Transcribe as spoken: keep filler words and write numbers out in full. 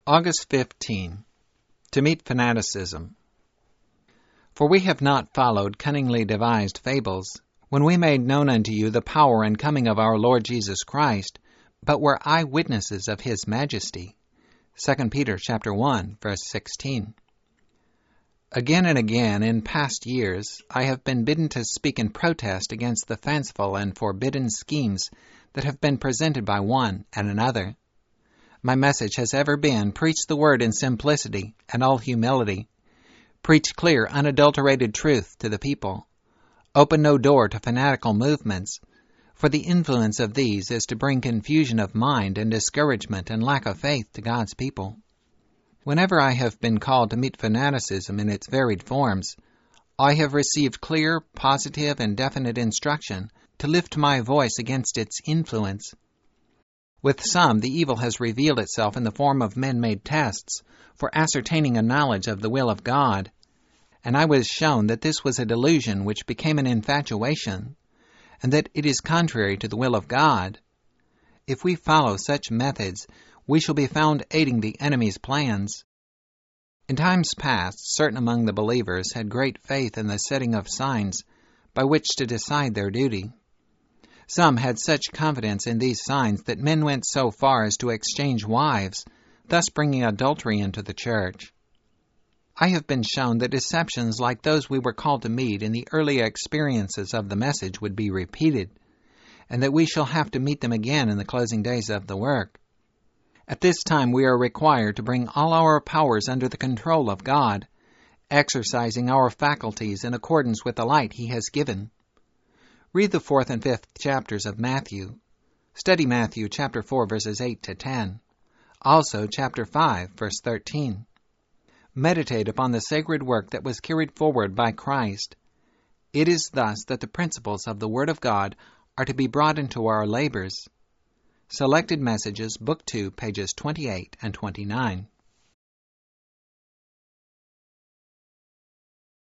August fifteenth. To meet fanaticism. For we have not followed cunningly devised fables, when we made known unto you the power and coming of our Lord Jesus Christ, but were eyewitnesses of his majesty. Second Peter chapter one, verse sixteen. Again and again in past years I have been bidden to speak in protest against the fanciful and forbidden schemes that have been presented by one and another. My message has ever been, preach the word in simplicity and all humility. Preach clear, unadulterated truth to the people. Open no door to fanatical movements, for the influence of these is to bring confusion of mind and discouragement and lack of faith to God's people. Whenever I have been called to meet fanaticism in its varied forms, I have received clear, positive, and definite instruction to lift my voice against its influence. With some, the evil has revealed itself in the form of men-made tests for ascertaining a knowledge of the will of God, and I was shown that this was a delusion which became an infatuation, and that it is contrary to the will of God. If we follow such methods, we shall be found aiding the enemy's plans. In times past, certain among the believers had great faith in the setting of signs by which to decide their duty. Some had such confidence in these signs that men went so far as to exchange wives, thus bringing adultery into the church. I have been shown that deceptions like those we were called to meet in the early experiences of the message would be repeated, and that we shall have to meet them again in the closing days of the work. At this time we are required to bring all our powers under the control of God, exercising our faculties in accordance with the light He has given. Read the fourth and fifth chapters of Matthew. Study Matthew chapter four, verses eight to ten. Also chapter five, verse thirteen. Meditate upon the sacred work that was carried forward by Christ. It is thus that the principles of the Word of God are to be brought into our labors. Selected Messages, Book two, pages twenty-eight and twenty-nine.